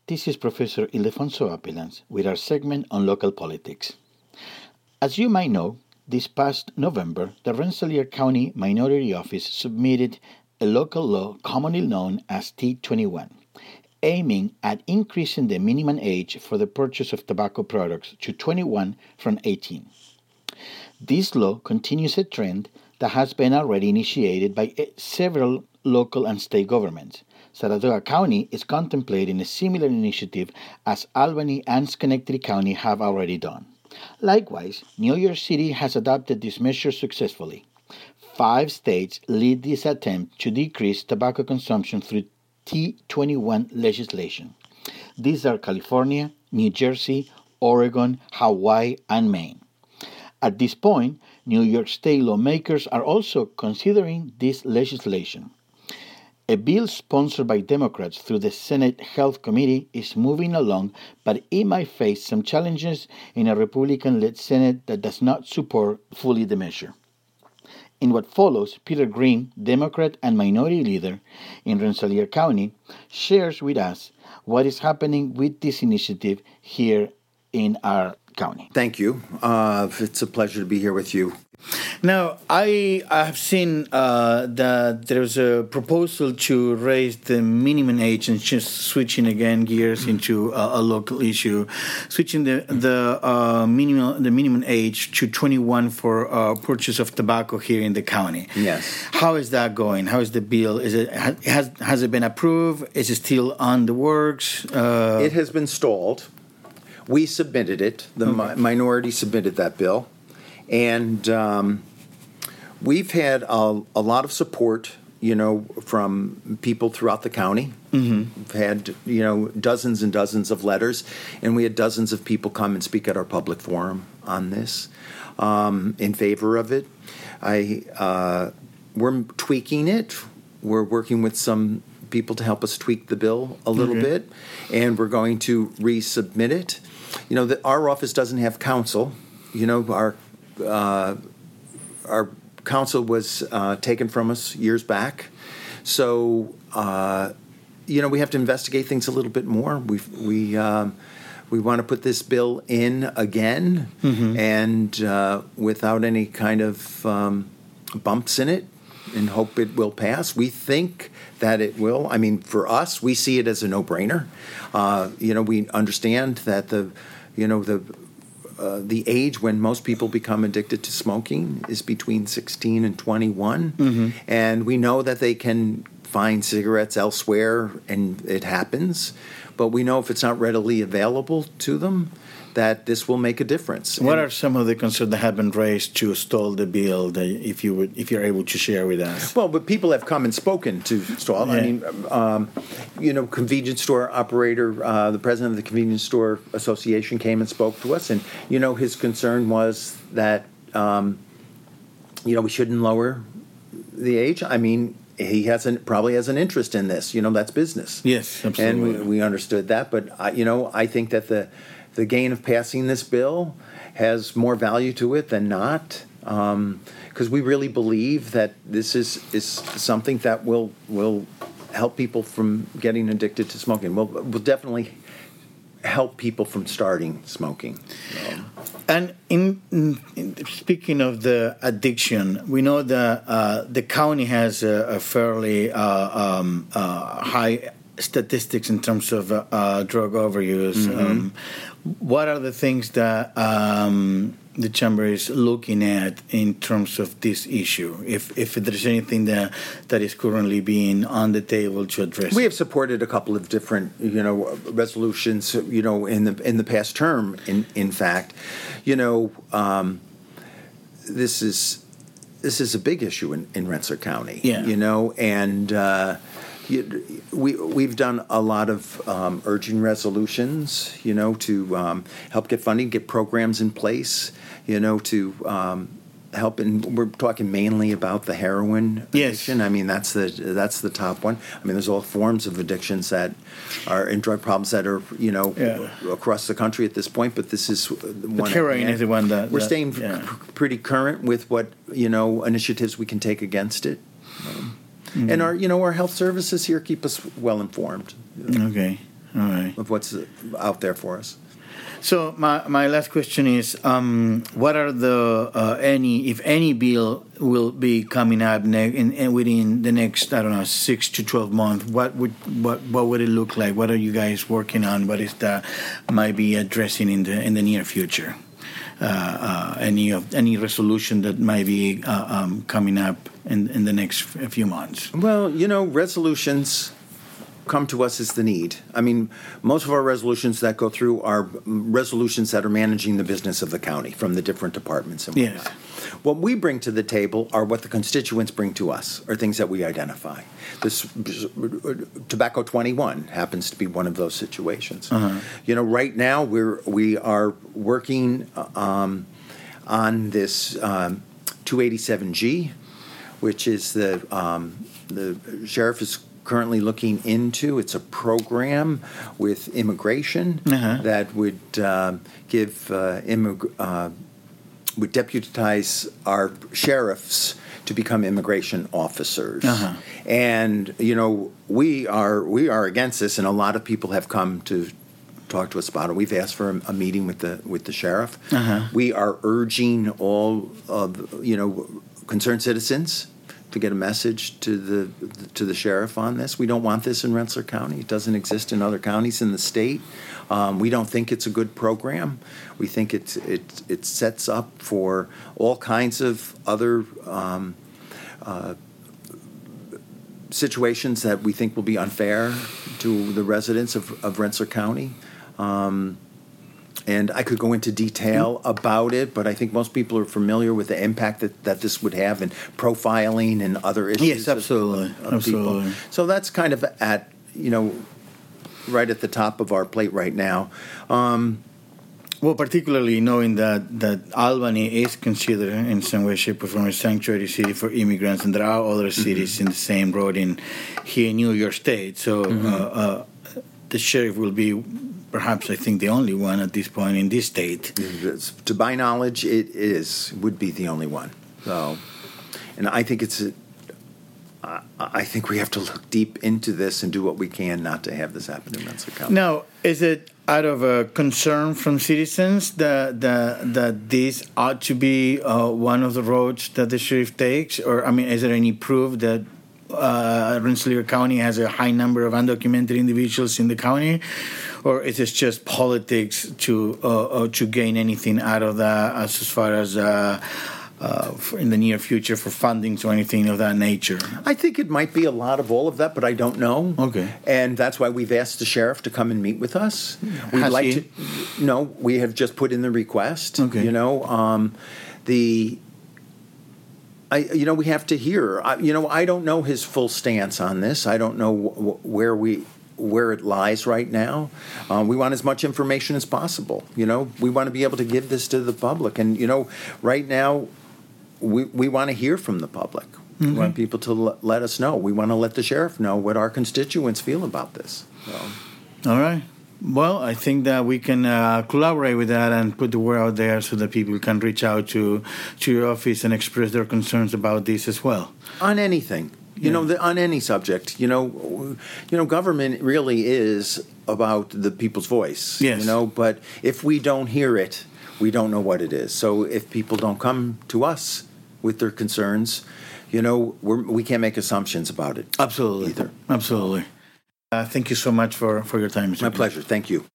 This is Professor Ildefonso Apelans with our segment on local politics. As you might know, this past November, the Rensselaer County Minority Office submitted a local law commonly known as T21, aiming at increasing the minimum age for the purchase of tobacco products to 21 from 18. This law continues a trend that has been already initiated by several local and state governments. Saratoga County is contemplating a similar initiative as Albany and Schenectady County have already done. Likewise, New York City has adopted this measure successfully. 5 states lead this attempt to decrease tobacco consumption through T21 legislation. These are California, New Jersey, Oregon, Hawaii, and Maine. At this point, New York State lawmakers are also considering this legislation. A bill sponsored by Democrats through the Senate Health Committee is moving along, but it might face some challenges in a Republican-led Senate that does not support fully the measure. In what follows, Peter Green, Democrat and minority leader in Rensselaer County, shares with us what is happening with this initiative here in our county. Thank you. It's a pleasure to be here with you. Now, I have seen that there's a proposal to raise the minimum age, and just switching again gears into a local issue, switching the minimum age to 21 for purchase of tobacco here in the county. Yes. How is that going? How is the bill? Has it been approved? Is it still on the works? It has been stalled. We submitted it. The minority submitted that bill. And we've had a lot of support, from people throughout the county. Mm-hmm. We've had, dozens and dozens of letters, and we had dozens of people come and speak at our public forum on this in favor of it. We're tweaking it. We're working with some people to help us tweak the bill a little bit, and we're going to resubmit it. Our office doesn't have counsel. Our counsel was taken from us years back, so we have to investigate things a little bit more. We want to put this bill in again, and without any kind of bumps in it, and hope it will pass. We think that it will. I mean, for us, we see it as a no-brainer. We understand that the age when most people become addicted to smoking is between 16 and 21. And we know that they can find cigarettes elsewhere, and it happens. But we know if it's not readily available to them, that this will make a difference. What are some of the concerns that have been raised to stall the bill, if you're able to share with us? Well, but people have come and spoken to stall. Yeah. I mean, convenience store operator, the president of the Convenience Store Association came and spoke to us, and, his concern was that, we shouldn't lower the age. I mean, he probably has an interest in this. That's business. Yes, absolutely. And we understood that, but, I think that the gain of passing this bill has more value to it than not, because we really believe that this is something that will help people from getting addicted to smoking. Will definitely help people from starting smoking. And in speaking of the addiction, we know that the county has a fairly high statistics in terms of drug overuse. What are the things that the chamber is looking at in terms of this issue? If there's anything that is currently being on the table to address, we have supported a couple of different resolutions in the past term. In fact, this is a big issue in Rensselaer County. Yeah. And. We've done a lot of urging resolutions, to help get funding, get programs in place, to help. And we're talking mainly about the heroin addiction. Yes. I mean, that's the top one. I mean, there's all forms of addictions that are in drug problems that are across the country at this point. But this is one. Heroin is the one that we're staying pretty current with what initiatives we can take against it. And our health services here keep us well informed. Okay. of what's out there for us. So my last question is, what are the if any bill will be coming up within the next 6 to 12 months? What would it look like? What are you guys working on? What is that might be addressing in the near future? Any resolution that might be coming up in the next few months? Well, resolutions come to us as the need. I mean, most of our resolutions that go through are resolutions that are managing the business of the county from the different departments and whatnot. Yes. What we bring to the table are what the constituents bring to us, or things that we identify. This Tobacco 21 happens to be one of those situations. Right now we are working on this 287G, which is the sheriff is currently looking into. It's a program with immigration that would would deputize our sheriffs to become immigration officers. And we are against this, and a lot of people have come to talk to us about it. We've asked for a meeting with the sheriff. We are urging all of concerned citizens to get a message to the sheriff on this. We don't want this in Rensselaer County. It doesn't exist in other counties in the state. We don't think it's a good program. We think it sets up for all kinds of other situations that we think will be unfair to the residents of Rensselaer County. And I could go into detail about it, but I think most people are familiar with the impact that this would have in profiling and other issues. Yes, absolutely. Of people. So that's kind of at, right at the top of our plate right now. Well, particularly knowing that Albany is considered in some way, shape, or form a sanctuary city for immigrants, and there are other cities in the same road here in New York State. So the sheriff will be perhaps, I think, the only one at this point in this state. To my knowledge, would be the only one. So, and I think I think we have to look deep into this and do what we can not to have this happen in Rensselaer County. Now, is it out of a concern from citizens that this ought to be one of the roads that the sheriff takes? Or, is there any proof that Rensselaer County has a high number of undocumented individuals in the county? Or is it just politics to gain anything out of that as far as in the near future for fundings or anything of that nature? I think it might be a lot of all of that, but I don't know. Okay. And that's why we've asked the sheriff to come and meet with us. We'd like to. No, we have just put in the request. Okay. We have to hear. I don't know his full stance on this. I don't know where it lies right now. We want as much information as possible. We want to be able to give this to the public. And, right now, we want to hear from the public. We want people to let us know. We want to let the sheriff know what our constituents feel about this. So. All right. Well, I think that we can collaborate with that and put the word out there so that people can reach out to your office and express their concerns about this as well. On anything. On any subject, government really is about the people's voice. Yes. But if we don't hear it, we don't know what it is. So if people don't come to us with their concerns, we can't make assumptions about it. Absolutely. Either. Absolutely. Thank you so much for your time, Mr. My pleasure. Thank you.